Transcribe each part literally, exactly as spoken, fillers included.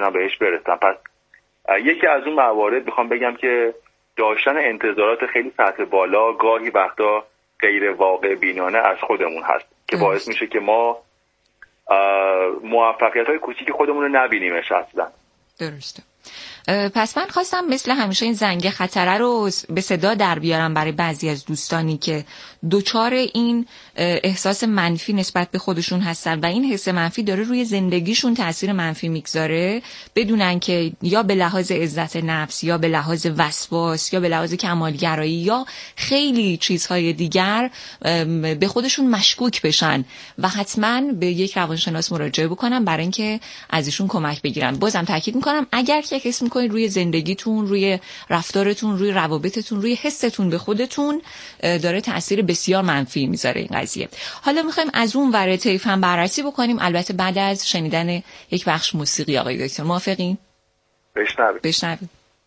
بتونم بهش برسم. پس یکی از اون موارد میخوام بگم که داشتن انتظارات خیلی سطح بالا گاهی وقتا غیر واقع بینانه از خودمون هست که باعث میشه که ما موفقیت‌های کوچیک خودمون رو نبینیمش اصلا. درسته. پس من خواستم مثل همیشه این زنگ خطره رو به صدا در بیارم برای بعضی از دوستانی که دوچار این احساس منفی نسبت به خودشون هستن و این حس منفی داره روی زندگیشون تأثیر منفی میگذاره، بدونن که یا به لحاظ عزت نفس یا به لحاظ وسواس یا به لحاظ کمالگرایی یا خیلی چیزهای دیگر به خودشون مشکوک بشن و حتما به یک روانشناس مراجعه بکنن برای اینکه از ایشون کمک بگیرن. بازم تاکید میکنم اگر که حس میکنید روی زندگیتون، روی رفتارتون، روی روابطتون، روی حستون به خودتون داره تأثیر بسیار منفی میذاره این قضیه. حالا میخوایم از اون ور طیف هم بررسی بکنیم، البته بعد از شنیدن یک بخش موسیقی. آقای دکتر موافقین؟ بشنویم. بشنویم.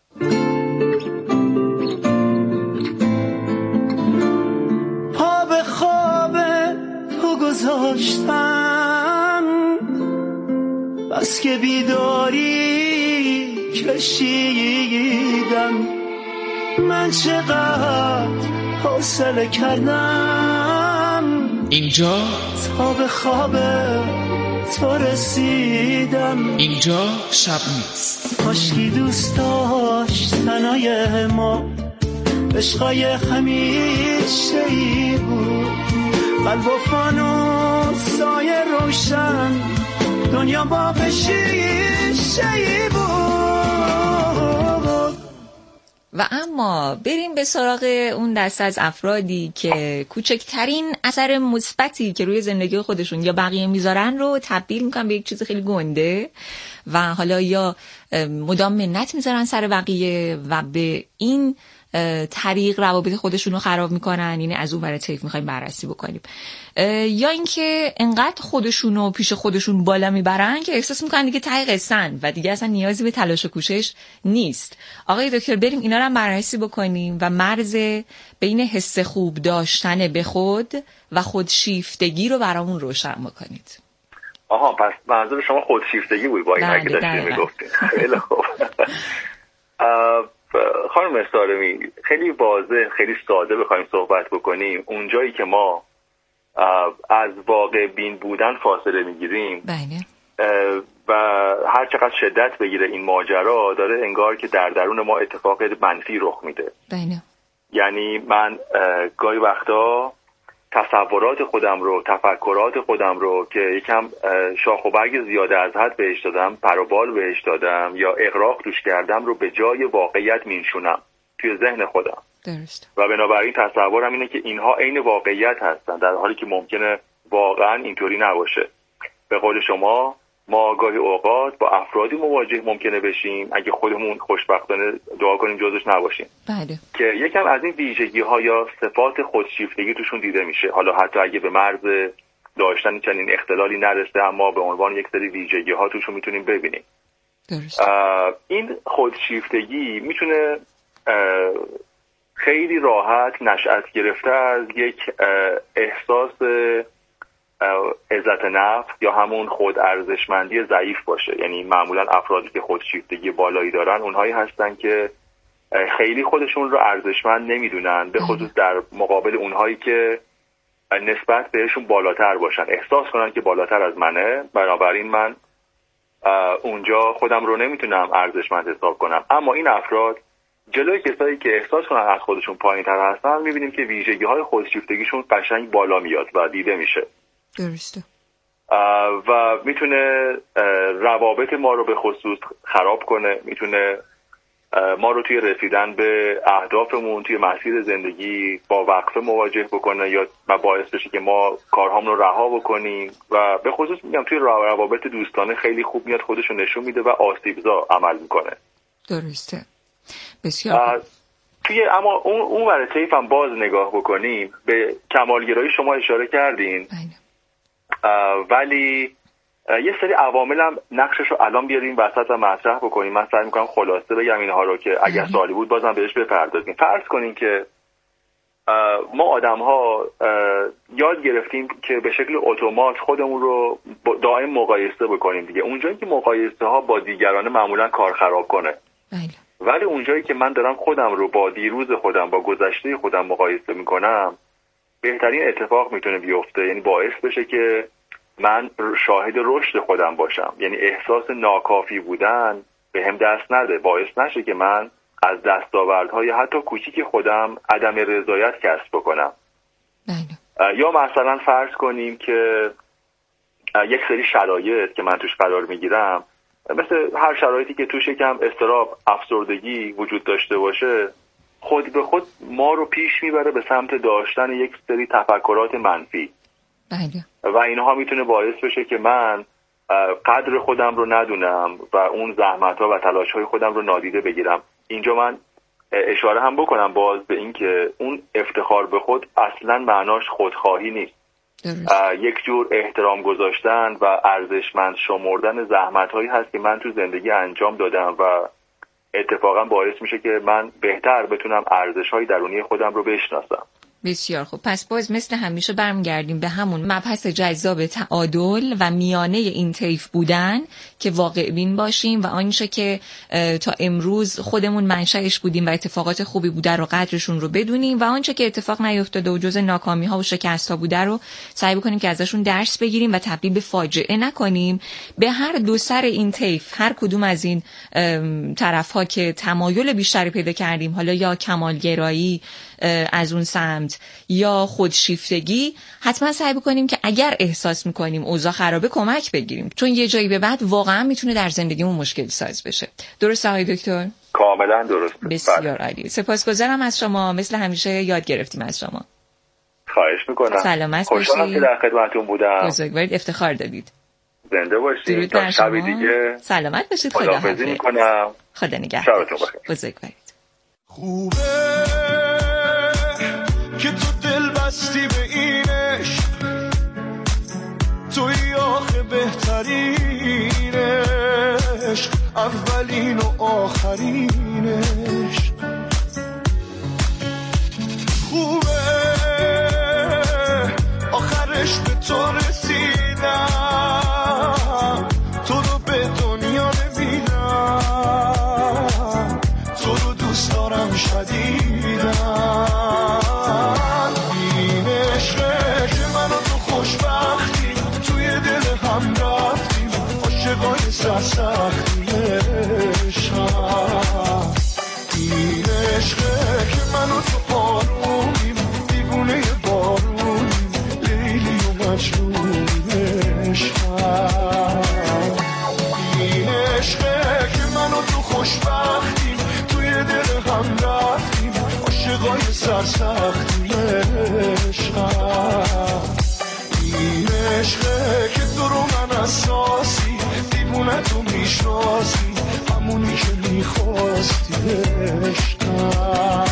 پا به خواب تو گذاشتم بس که بیداری کشیدم، من چقدر حوصله کردم اینجا تا به خواب تو رسیدم، اینجا شب نیست. کاشکی دوست داشت تنهای ما عشقای همیشه ای بود، قلب و فانوسای روشن دنیا باغ شیشه ای بود. و اما بریم به سراغ اون دسته از افرادی که کوچکترین اثر مثبتی که روی زندگی خودشون یا بقیه میذارن رو تبدیل میکنن به یک چیز خیلی گنده و حالا یا مدام منت میذارن سر بقیه و به این طریق روابط خودشون رو خراب میکنن. یعنی از اون ور طیف میخوایم بررسی بکنیم. یا اینکه انقدر خودشون رو پیش خودشون بالا میبرن که احساس میکنن دیگه ته قصه‌ن و دیگه اصلا نیازی به تلاش و کوشش نیست. آقای دکتر بریم اینا رو هم بررسی بکنیم و مرز بین حس خوب داشتن به خود و خودشیفتگی رو برامون روشن بکنید. آها، پس منظور شما خودشیفتگی بود با اینا که داشتین میگفتین. خیلی خوب. خانم استارمی، خیلی واضح، خیلی ساده بخوایم صحبت بکنیم، اونجایی که ما از واقع بین بودن فاصله میگیریم و هر چقدر شدت بگیره این ماجرا، داره انگار که در درون ما اتفاق منفی رخ میده. بله. یعنی من گاهی وقتا تصورات خودم رو، تفکرات خودم رو که یکم شاخ و برگ زیاده از حد بهش دادم، پر و بال بهش دادم یا اغراق توش کردم رو به جای واقعیت مینشونم توی ذهن خودم. درست. و بنابراین تصورم اینه که اینها عین واقعیت هستن، در حالی که ممکنه واقعا اینطوری نباشه. به قول شما ما گاهی اوقات با افرادی مواجه ممکنه بشیم اگه خودمون خوشبختانه دعا کنیم جزش نباشیم. بله. که یکم از این ویژگی ها یا صفات خودشیفتگی توشون دیده میشه، حالا حتی اگه به مرز داشتن چنین اختلالی نرسه اما به عنوان یک سری ویژگی ها توشون میتونیم ببینیم. درست. این خودشیفتگی میتونه خیلی راحت نشأت گرفته از یک احساس عزت نفس یا همون خود ارزشمندی ضعیف باشه. یعنی معمولا افرادی که خودشیفتگی بالایی دارن اونهایی هستن که خیلی خودشون رو ارزشمند نمیدونن، به خصوص در مقابل اونهایی که نسبت بهشون بالاتر باشن، احساس کنن که بالاتر از منه، بنابراین من اونجا خودم رو نمیتونم ارزشمند حساب کنم. اما این افراد جلوی کسایی که احساس کنن از خودشون پایین‌تر هستن میبینیم که ویژگی‌های خودشیفتگیشون قشنگ بالا میاد و دیده میشه. درسته. و میتونه روابط ما رو به خصوص خراب کنه، میتونه ما رو توی رسیدن به اهدافمون توی مسیر زندگی با وقفه مواجه بکنه یا باعث بشه که ما کارهامون رو رها بکنیم و به خصوص میگم توی روابط دوستانه خیلی خوب میاد خودش رو نشون میده و آسیبزا عمل میکنه. درسته. بسیار توی اما اون اون ور طیف هم باز نگاه بکنیم، به کمالگرایی شما اشاره کردین. ولی یه سری عوامل هم نقشش رو الان بیاریم وسط و مطرح بکنیم. من سعی میکنم خلاصه بگم اینها رو که اگر سوالی بود بازم بهش بپردازیم. فرض کنین که ما آدم ها یاد گرفتیم که به شکل اتومات خودمون رو دائم مقایسه بکنیم دیگه. اونجایی که مقایسه ها با دیگران معمولا کار خراب کنه، ولی اونجایی که من دارم خودم رو با دیروز خودم، با گذشته خودم مقایسه میکنم، بهترین اتفاق میتونه بیفته. یعنی باعث بشه که من شاهد رشد خودم باشم، یعنی احساس ناکافی بودن به هم دست نده، باعث نشه که من از دستاوردهای حتی کوچیک خودم عدم رضایت کسب بکنم. بله. یا مثلا فرض کنیم که یک سری شرایط که من توش قرار میگیرم، مثل هر شرایطی که توش یکم اضطراب، افسردگی وجود داشته باشه، خود به خود ما رو پیش میبره به سمت داشتن یک سری تفکرات منفی. بله. و اینها میتونه باعث بشه که من قدر خودم رو ندونم و اون زحمت‌ها و تلاش‌های خودم رو نادیده بگیرم. اینجا من اشاره هم بکنم باز به این که اون افتخار به خود اصلاً معناش خودخواهی نیست. یک جور احترام گذاشتن و ارزشمند شمردن زحمت‌هایی هست که من تو زندگی انجام دادم و اتفاقا باعث میشه که من بهتر بتونم ارزش‌های درونی خودم رو بشناسم. بسیار خوب. پس باز مثل همیشه برمیگردیم به همون مبحث جذاب تعادل و میانه این طیف بودن که واقع بین باشیم و آنچه که تا امروز خودمون منشأش بودیم و اتفاقات خوبی بوده رو قدرشون رو بدونیم و آنچه که اتفاق نیفتاده و جز ناکامی ها و شکست ها بوده رو سعی بکنیم که ازشون درس بگیریم و تبدیل به فاجعه نکنیم. به هر دو سر این طیف، هر کدوم از این طرف ها که تمایل بیشتری پیدا کردیم، حالا یا کمالگرایی از اون سمت یا خودشیفتگی، حتما سعی بکنیم که اگر احساس میکنیم اوضاع خرابه کمک بگیریم، چون یه جایی به بعد واقعا میتونه در زندگیمون مشکل ساز بشه. درست آقای دکتر؟ کاملا درست. بسیار عالی. سپاسگزارم از شما، مثل همیشه یاد گرفتیم از شما. خواهش میکنم. سلامت باشید. خوشحالم که در خدمتتون بودم. بزرگوارید، افتخار دادید. زنده باشید. تا شب دیگه سلامت باشید. خداحافظ. میکنم. خدا نگهدار. شبتون بخیر. بزرگوارید. خوبه که تو دل بستی به این عشق، توی آخه بهترین عشق، اولین و آخرین عشق. خوبه آخرش به تو رسیدم، تو رو به دنیا نمیدم، تو رو دوست دارم شدیدم. این عشقه که من و تو خوشبختیم، توی دل هم رفتیم، عاشقای سرسختیم عشقم. این عشقه که من و تو آرومیم، دیوونه بارونیم، لیلی و مجنون عشقم. این عشقه که من و تو خوشبختیم، توی دل هم رفتیم، عاشقای سرسختیم عشقم. این عشقه که تو رو من اساسی، دیوونه تو میشناسی، همونی که میخواستی عشقم.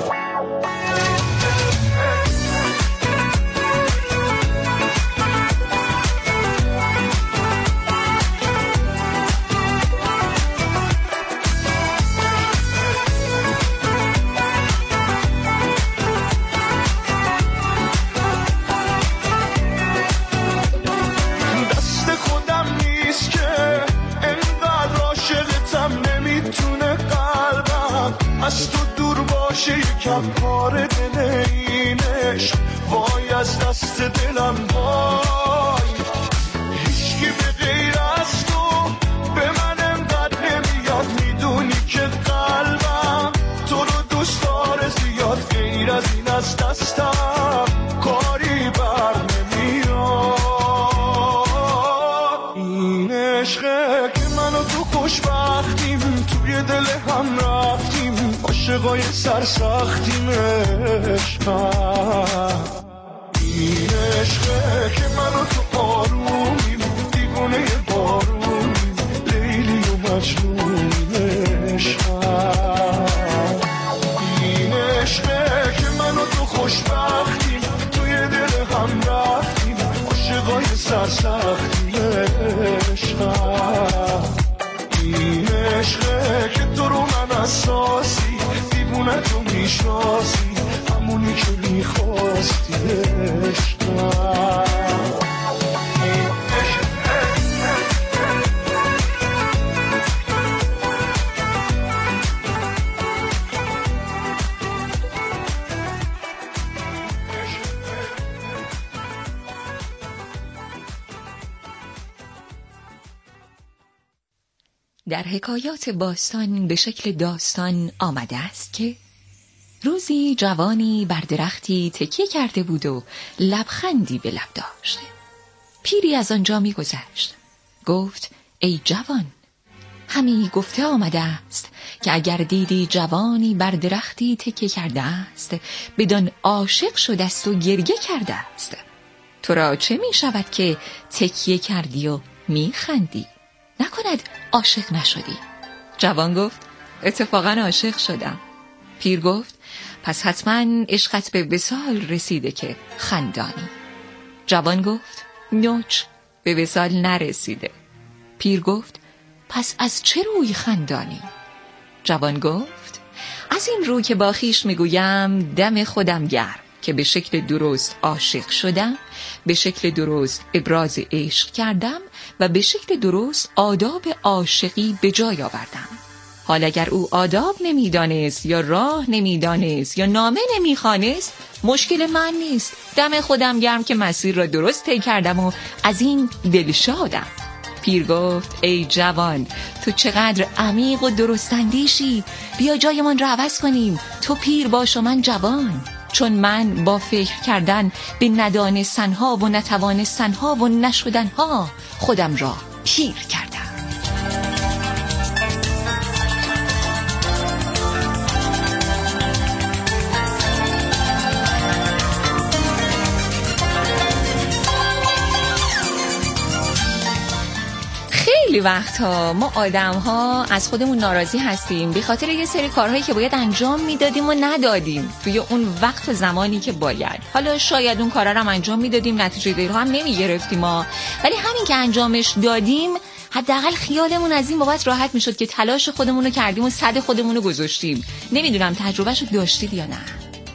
از تو دور باشه یکم پاره دل اینش، وای از دست دلم وای. هیچکی به غیر از تو به من انقدر نمیاد، میدونی که قلبم تو رو دوست داره زیاد، غیر از این از دستم کاری بر نمیاد. این عشقه که من و تو خوشبختیم، توی دل هم رفتیم، عاشقای سرسختیم عشقم. این عشقه که من و تو آرومیم، دیوونه بارونیم، لیلی و مجنون عشقم. این عشقه که من و تو خوشبختیم، توی دل هم رفتیم، عاشقای سرسختیم عشقم. این عشقه که تو رو من اساسی، دیوونه تو میشناسی، همون همونی که میخواستی عشقم. در حکایات باستان به شکل داستان آمده است که روزی جوانی بر درختی تکیه کرده بود و لبخندی به لب داشت. پیری از آنجا می گذشت. گفت ای جوان، همی گفته آمده است که اگر دیدی جوانی بر درختی تکیه کرده است بدان عاشق شده است و گریه کرده است. تو را چه می شود که تکیه کردی و می خندی؟ نکند عاشق نشدی؟ جوان گفت اتفاقا عاشق شدم. پیر گفت پس حتما عشقت به وصال رسیده که خندانی. جوان گفت نوچ، به وصال نرسیده. پیر گفت پس از چه روی خندانی؟ جوان گفت از این رو که با خویش میگویم دم خودم گرم که به شکل درست عاشق شدم، به شکل درست ابراز عشق کردم و به شکل درست آداب عاشقی به جای آوردم. حال اگر او آداب نمیدانست یا راه نمیدانست یا نامه نمیخوانست، مشکل من نیست. دم خودم گرم که مسیر را درست طی کردم و از این دلشادم. پیر گفت ای جوان، تو چقدر عمیق و درست اندیشی. بیا جایمان را عوض کنیم، تو پیر باش و من جوان. چون من با فکر کردن به ندانستنها و نتوانستنها و نشدنها خودم را پیر کردم. خیلی وقتها ما آدم ها از خودمون ناراضی هستیم به خاطر یه سری کارهایی که باید انجام میدادیم و ندادیم توی اون وقت و زمانی که باید. حالا شاید اون کارا رو هم انجام میدادیم، نتیجه دیر هم نمیگرفتیم ما، ولی همین که انجامش دادیم حداقل خیالمون از این بابت راحت میشد که تلاش خودمون رو کردیم و صد خودمون رو گذاشتیم. نمیدونم تجربهشو داشتید یا نه؟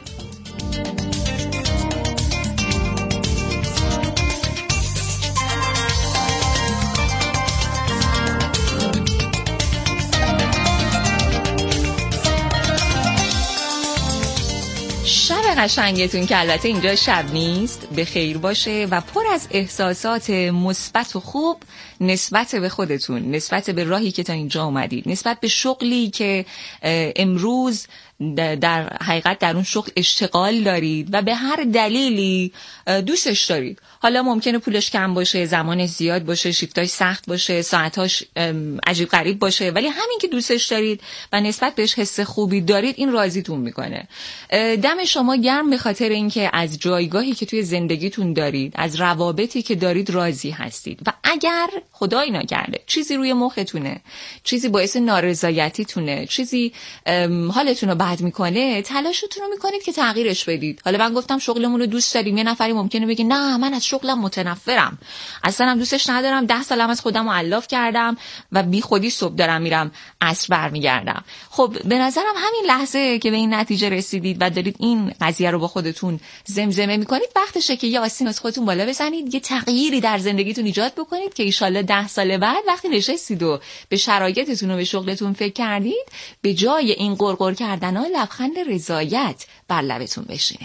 قشنگتون که البته اینجا شب نیست، به خیر باشه و پر از احساسات مثبت و خوب نسبت به خودتون، نسبت به راهی که تا اینجا اومدید، نسبت به شغلی که امروز در حقیقت در اون شغل اشتغال دارید و به هر دلیلی دوستش دارید. حالا ممکنه پولش کم باشه، زمان زیاد باشه، شیفتاش سخت باشه، ساعتاش عجیب غریب باشه، ولی همین که دوستش دارید و نسبت بهش حس خوبی دارید این راضیتون میکنه. دم شما گرم به خاطر اینکه از جایگاهی که توی زندگیتون دارید، از روابطی که دارید راضی هستید. و اگر خدای نکرده چیزی روی مختونه، چیزی باعث نارضایتیتونه، چیزی حالتون رو بد میکنه، تلاشتون رو میکنید که تغییرش بدید. حالا من گفتم شغلمون رو دوست داریم، یه نفری ممکنه بگه نه من از شغلم متنفرم، اصلا هم دوستش ندارم، ده سالم از خودم رو علاف کردم و بی خودی صبح دارم میرم عصر برمیگردم. خب به نظرم همین لحظه که به این نتیجه رسیدید و دارید این قضیه رو با خودتون زمزمه میکنید، وقتشه که یه آستین از خودتون بالا بزنید، یه تغییری در زندگیتون ایجاد بکنید که ان شاءالله ده سال بعد وقتی نشستید و به شرایطتون و به شغلتون فکر کردید، به جای این غرغر کردن‌ها لبخند رضایت بر لبتون بشینه.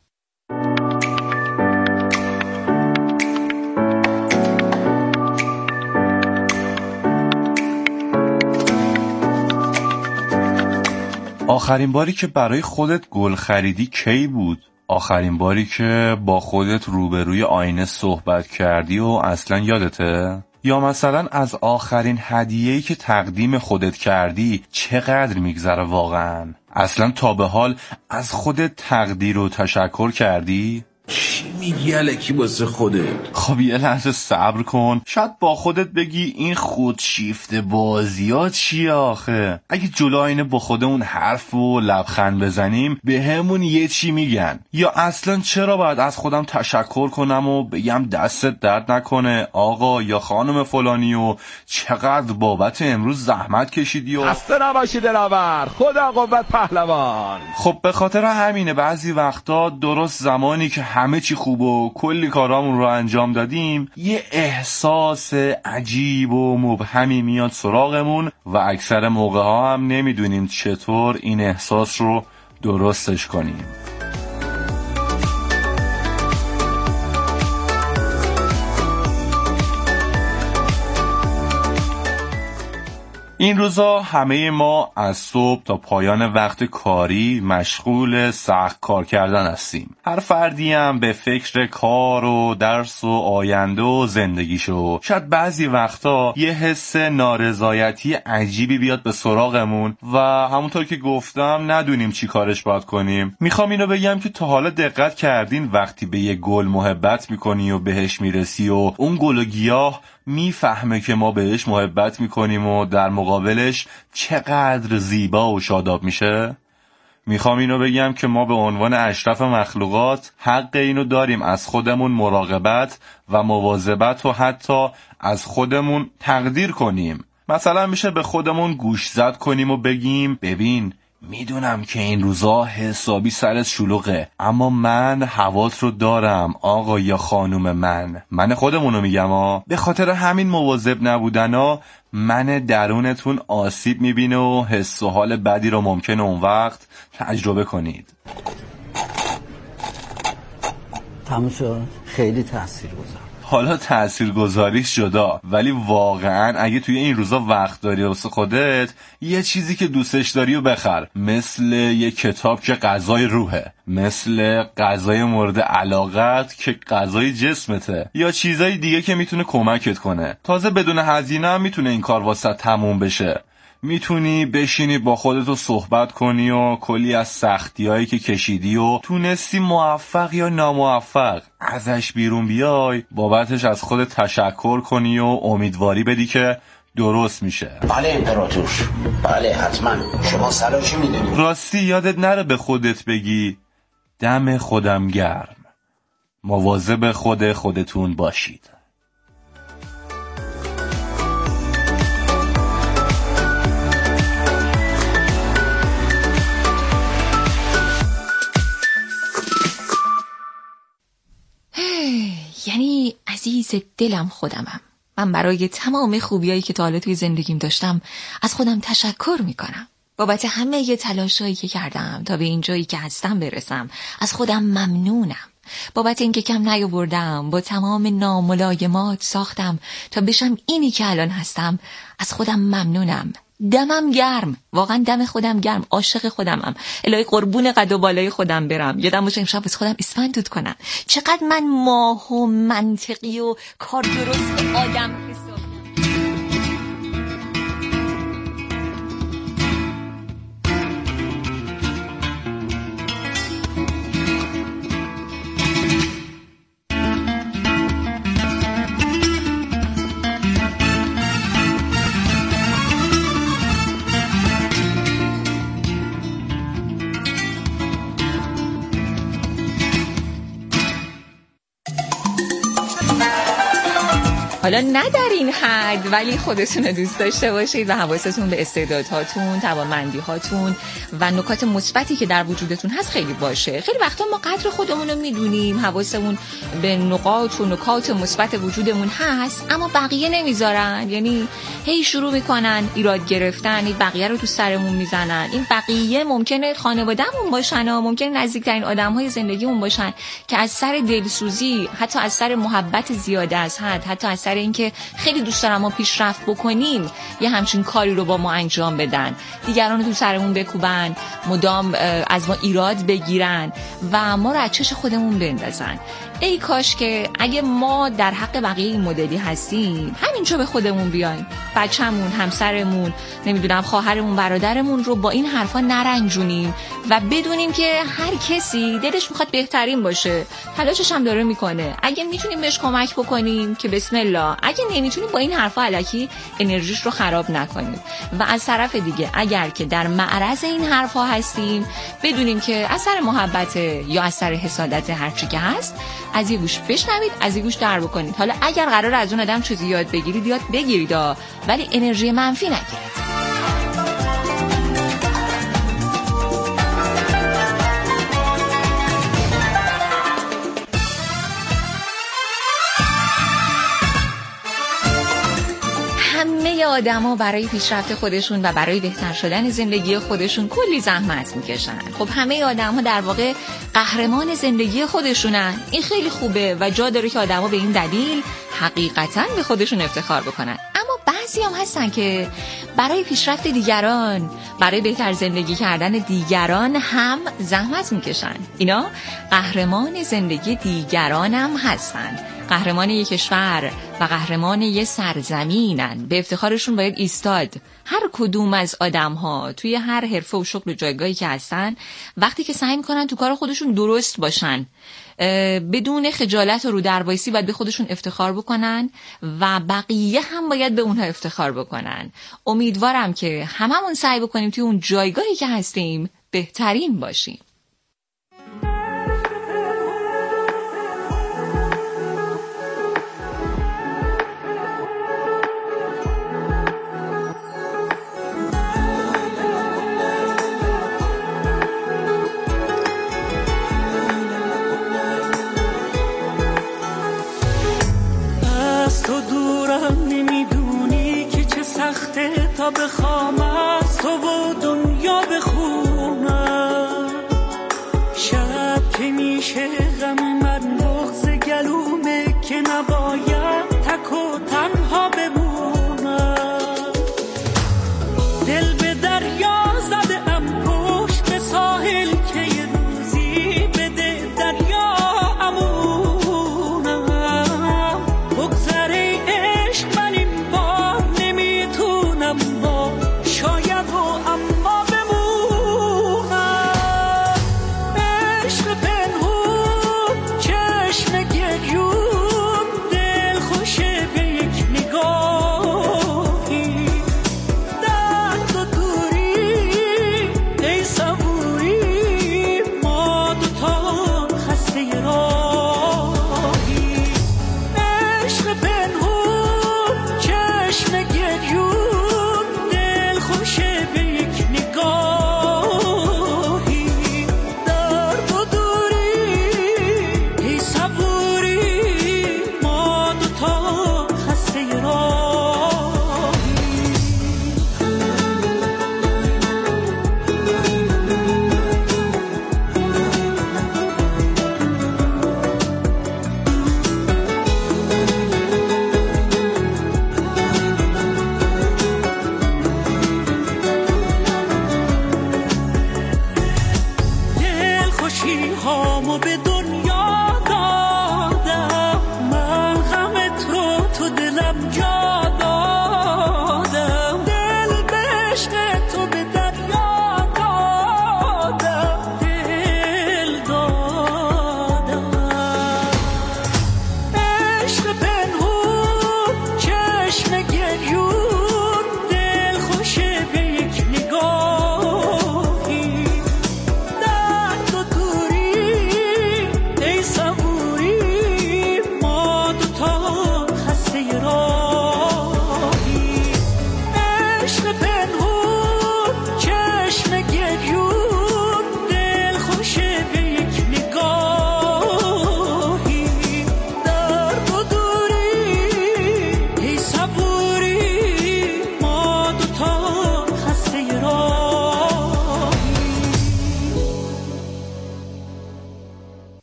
آخرین باری که برای خودت گل خریدی کی بود؟ آخرین باری که با خودت روبروی آینه صحبت کردی و اصلا یادته؟ یا مثلا از آخرین هدیه‌ای که تقدیم خودت کردی چقدر میگذره واقعا؟ اصلا تا به حال از خودت تقدیر و تشکر کردی؟ چی میگی الکی واسه خودت؟ خب یه لحظه صبر کن، شاید با خودت بگی این خودشیفته بازیات چیه آخه؟ اگه جلو اینه با خودمون حرف و لبخند بزنیم به همون یه چی میگن، یا اصلا چرا باید از خودم تشکر کنم و بگم دستت درد نکنه آقا یا خانم فلانی و چقدر بابت امروز زحمت کشیدی و خسته نباشی دلاور، خدا قوت پهلوان. خب به خاطر همینه بعضی وقتا درست زمانی که همه چی خوب و کلی کارامون رو انجام دادیم یه احساس عجیب و مبهمی میاد سراغمون و اکثر موقع ها هم نمیدونیم چطور این احساس رو درستش کنیم. این روزا همه ما از صبح تا پایان وقت کاری مشغول سخت کار کردن هستیم. هر فردی هم به فکر کار و درس و آینده و زندگیشو. شاید بعضی وقتا یه حس نارضایتی عجیبی بیاد به سراغمون و همونطور که گفتم ندونیم چی کارش باید کنیم. میخوام اینو بگم که تا حالا دقت کردین وقتی به یه گل محبت میکنی و بهش میرسی و اون گل و گیاه میفهمه که ما بهش محبت میکنیم و در مقابلش چقدر زیبا و شاداب میشه؟ میخوام اینو بگم که ما به عنوان اشرف مخلوقات حق اینو داریم از خودمون مراقبت و مواظبت و حتی از خودمون تقدیر کنیم. مثلا میشه به خودمون گوشزد کنیم و بگیم ببین میدونم که این روزا حسابی سرت شلوغه اما من هوات رو دارم آقا یا خانوم من من خودمونو میگم ها. به خاطر همین مواظب نبودن ها من درونتون آسیب میبینه و حس و حال بدی رو ممکنه اون وقت تجربه کنید. تموم شد. خیلی تأثیر گذار. حالا تاثیرگذاریش جدا، ولی واقعا اگه توی این روزا وقت داری واسه خودت یه چیزی که دوستش داری و بخر، مثل یه کتاب که غذای روحه، مثل غذای مورد علاقت که غذای جسمته، یا چیزای دیگه که میتونه کمکت کنه. تازه بدون هزینه هم میتونه این کار واسه تموم بشه. میتونی بشینی با خودتو صحبت کنی و کلی از سختیایی که کشیدی و تونستی موفق یا ناموفق ازش بیرون بیای بابتش از خودت تشکر کنی و امیدواری بدی که درست میشه. بله امپراتور، بله حتما، شما سلاشی میدونی. راستی یادت نره به خودت بگی دم خودم گرم. مواظب خود خودتون باشید. یعنی عزیز دلم خودمم. من برای تمام خوبیایی که تا حالا توی زندگیم داشتم از خودم تشکر میکنم. بابت همه ی تلاشایی که کردم تا به این جایی که هستم برسم از خودم ممنونم. بابت اینکه کم نیاوردم، با تمام ناملایمات ساختم تا بشم اینی که الان هستم از خودم ممنونم. دمم گرم، واقعا دم خودم گرم، عاشق خودمم. الهی قربون قد و بالای خودم برم. یادم باشه امشب واسه خودم اسفند دود کنم. چقدر من ماه و منطقی و کار درست آدم حسابی. حالا نه در این حد، ولی خودتون رو دوست داشته باشید و حواستون به استعدادهاتون، توانمندی‌هاتون و نکات مثبتی که در وجودتون هست خیلی باشه. خیلی وقتا ما قدر خودمون رو میدونیم، حواسمون به نقاط و نکات مثبت وجودمون هست، اما بقیه نمیذارن. یعنی هی شروع میکنن ایراد گرفتن، این بقیه رو تو سرمون میزنن. این بقیه ممکنه خانواده‌مون باشن و ممکنه نزدیکترین آدم‌های زندگیمون باشن که از سر دلسوزی، حتی از سر محبت زیاده از حد، حتی از سر اینکه خیلی دوست دارم ما پیشرفت بکنیم، یه همچین کاری رو با ما انجام بدن، دیگران رو تو سرمون بکوبن مدام از ما ایراد بگیرن و ما رو از چش خودمون بندازن. ای کاش که اگه ما در حق بقیه این مدلی هستیم همینجا به خودمون بیایم، بچه‌مون، همسرمون، نمیدونم خواهرمون، برادرمون رو با این حرفا نرنجونیم و بدونیم که هر کسی دلش میخواد بهترین باشه، تلاشش هم داره میکنه. اگه میتونیم بهش کمک بکنیم که بسم الله، اگه نمیتونیم با این حرفا الکی انرژیش رو خراب نکنیم. و از طرف دیگه اگر که در معرض این حرفا هستیم بدونیم که اثر محبت یا اثر حسادت هر چی که هست، از یه گوش بشنوید، از یه گوش در بکنید. حالا اگر قرار از اون آدم چیزی یاد بگیرید یاد بگیرید، ولی انرژی منفی نگیرید. همه آدما برای پیشرفت خودشون و برای بهتر شدن زندگی خودشون کلی زحمت میکشن. خب همه آدما در واقع قهرمان زندگی خودشونن. این خیلی خوبه و جا داره که آدما به این دلیل حقیقتاً به خودشون افتخار بکنن. اما بعضی هم هستن که برای پیشرفت دیگران، برای بهتر زندگی کردن دیگران هم زحمت میکشن. اینا قهرمان زندگی دیگران هم هستن. قهرمان یک کشور و قهرمان یک سرزمینن. به افتخارشون باید ایستاد. هر کدوم از آدم ها توی هر حرفه و شغل و جایگاهی که هستن، وقتی که سعی میکنن تو کار خودشون درست باشن، بدون خجالت و رو در وایسی باید به خودشون افتخار بکنن و بقیه هم باید به اونها افتخار بکنن. امیدوارم که هممون سعی بکنیم توی اون جایگاهی که هستیم بهترین باشیم. تو دورم نمیدونی که چه سخته تا بخوام از تو و دنیا بخونم. شب که میشه غم من بغض گلومه که نباید تک و تنها بمونم. دل به دریا زده ام پشت به ساحل که یه روزی بده دریا امون.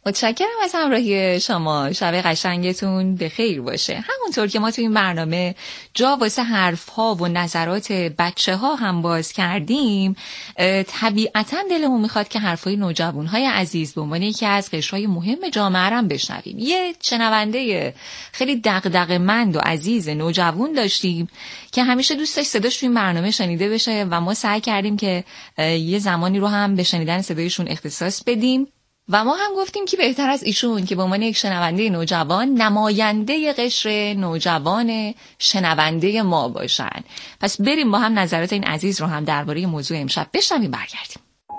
متشکرم از همراهی شما. شب قشنگتون به خیر باشه. همونطور که ما تو این برنامه جا واسه حرف ها و نظرات بچه ها هم باز کردیم، طبیعتا دلمون میخواد که حرفای نوجوان های عزیز به عنوان یکی از قشرهای مهم جامعه هم بشنویم. یه شنونده خیلی دغدغه‌مند و عزیز نوجوان داشتیم که همیشه دوست داشت صداش تو این برنامه شنیده بشه و ما سعی کردیم که یه زمانی رو هم به شنیدن صدایشون اختصاص بدیم و ما هم گفتیم که بهتر از ایشون که به عنوان یک شنونده نوجوان نماینده قشر نوجوان شنونده ما باشن. پس بریم با هم نظرات این عزیز رو هم درباره موضوع امشب بشنویم برگردیم.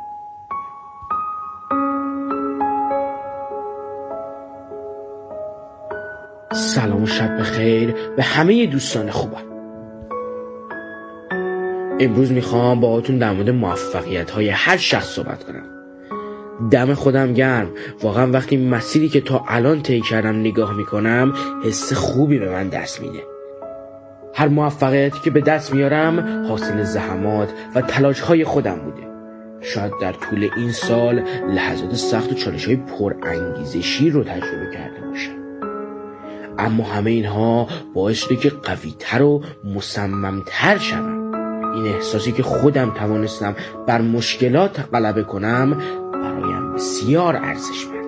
سلام و شب بخیر به همه دوستان خوبم. امروز میخوام باهاتون در مورد موفقیت های هر شخص صحبت کنم. دم خودم گرم، واقعا وقتی مسیری که تا الان طی کردم نگاه میکنم حس خوبی به من دست میده. هر موفقیتی که به دست میارم حاصل زحمات و تلاش های خودم بوده. شاید در طول این سال لحظات سخت و چالش های پر انگیزشی رو تجربه کرده باشم، اما همه اینها باعث شده که قوی‌تر و مصمم‌تر شوم. این احساسی که خودم توانستم بر مشکلات غلبه کنم برایم بسیار ارزشمنده.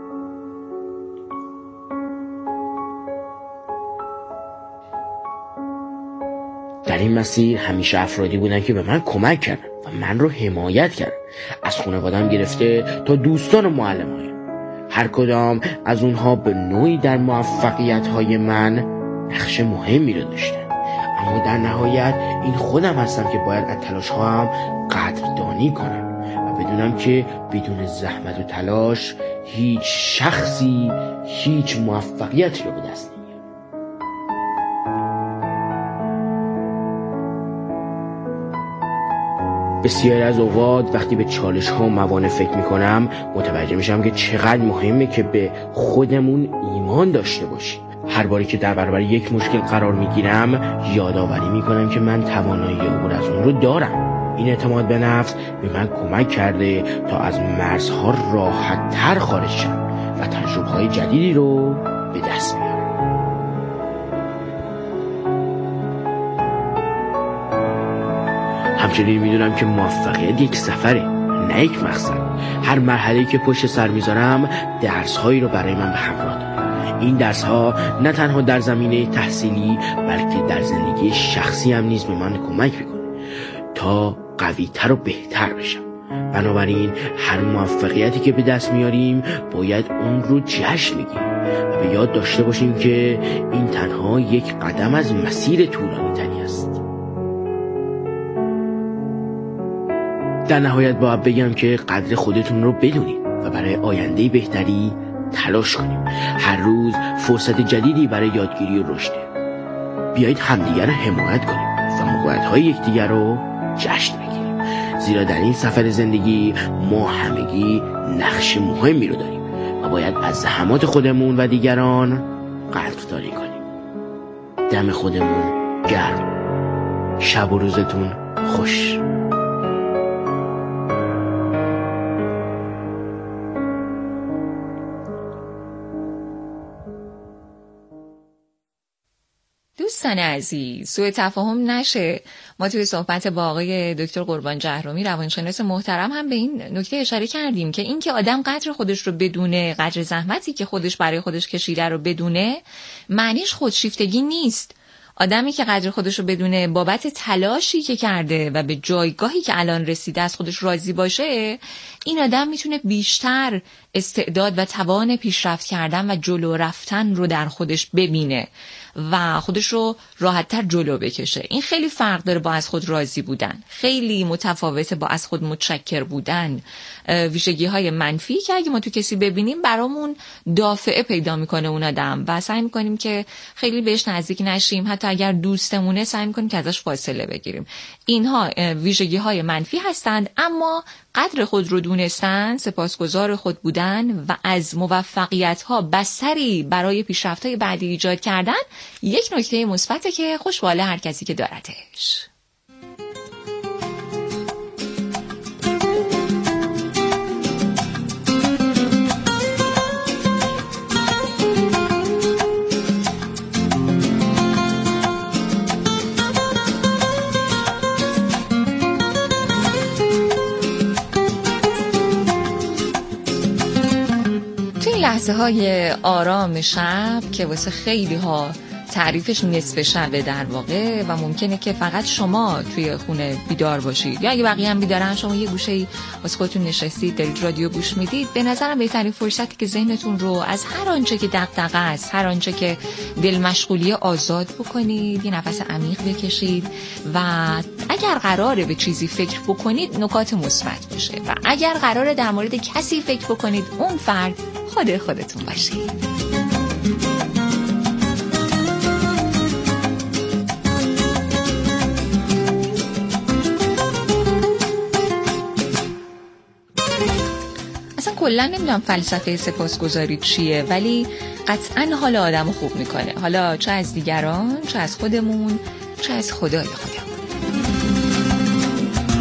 در این مسیر همیشه افرادی بودن که به من کمک کردن و من رو حمایت کردن، از خانواده‌ام گرفته تا دوستان و معلم‌هایم. هر کدام از اونها به نوعی در موفقیت‌های من نقش مهمی رو داشتن، اما در نهایت این خودم هستم که باید از تلاش‌هام قدردانی کنم و بدونم که بدون زحمت و تلاش هیچ شخصی هیچ موفقیتی رو به دست نمیاره. بسیاری از اوقات وقتی به چالش ها و موانع فکر میکنم متوجه میشم که چقدر مهمه که به خودمون ایمان داشته باشیم. هر باری که در برابر یک مشکل قرار میگیرم یادآوری میکنم که من توانایی عبور از اون رو دارم. این اعتماد به نفس به من کمک کرده تا از مرزها راحت تر خارج شم و تجربه های جدیدی رو به دست بیارم. همچنین میدونم که موفقیت یک سفره، نه یک مقصد. هر مرحله‌ای که پشت سر میذارم درس‌هایی رو برای من به همراه داره. این درس‌ها نه تنها در زمینه تحصیلی بلکه در زندگی شخصی هم نیز به من کمک میکنه تا قوی‌تر و بهتر بشم. بنابراین هر موفقیتی که به دست میاریم باید اون رو جشن بگیریم و به یاد داشته باشیم که این تنها یک قدم از مسیر طولانی تری است. در نهایت باید بگم که قدر خودتون رو بدونید و برای آینده بهتری تلاش کنیم. هر روز فرصت جدیدی برای یادگیری و رشد. بیایید همدیگر رو حمایت کنیم و موقعیت‌های یکدیگر رو جشن بگیریم، زیرا در این سفر زندگی ما همگی نقش مهمی رو داریم و باید از زحمات خودمون و دیگران قدردانی کنیم. دم خودمون گرم. شب و روزتون خوش. دوستان عزیز، سوء تفاهم نشه. ما توی صحبت با آقای دکتر قربان جهرومی روانشناس محترم هم به این نکته اشاره کردیم که این که آدم قدر خودش رو بدونه، قدر زحمتی که خودش برای خودش کشیده رو بدونه، معنیش خودشیفتگی نیست. آدمی که قدر خودش رو بدونه، بابت تلاشی که کرده و به جایگاهی که الان رسیده از خودش راضی باشه، این آدم میتونه بیشتر استعداد و توان پیشرفت کردن و جلو رفتن رو در خودش ببینه و خودش رو راحت‌تر جلو بکشه. این خیلی فرق داره با از خود راضی بودن، خیلی متفاوته با از خود متشکر بودن. ویژگی‌های منفی که اگه ما تو کسی ببینیم برامون دافعه پیدا میکنه اون آدم و سعی میکنیم که خیلی بهش نزدیک نشیم، حتی اگر دوستمونه سعی میکنیم که ازش فاصله بگیریم. اینها ویژگی‌های منفی هستند، اما قدر خود رو دونستن، سپاسگزار خود بودن و از موفقیت‌ها بستری برای پیشرفت‌های بعدی ایجاد کردن یک نکته مثبته که خوشباله هر کسی که دارتش. لحظه های آرام شب که واسه خیلی ها تعریفش نصف شبه در واقع و ممکنه که فقط شما توی خونه بیدار باشید یا اگه بقیه هم بیدارن شما یه گوشه‌ای واسه خودتون نشستید دارید رادیو گوش میدید. به نظرم بهترین فرصتی که ذهنتون رو از هر آنچه که دغدغه است، هر آنچه که دل مشغولی آزاد بکنید، یه نفس عمیق بکشید و اگر قراره به چیزی فکر بکنید نکات مثبت باشه و اگر قراره در مورد کسی فکر بکنید اون فرد خود خودتون باشید. کلا نمیدونم فلسفه سپاسگزاری چیه ولی قطعا حال آدمو خوب میکنه، حالا چه از دیگران، چه از خودمون، چه از خدای خودمون.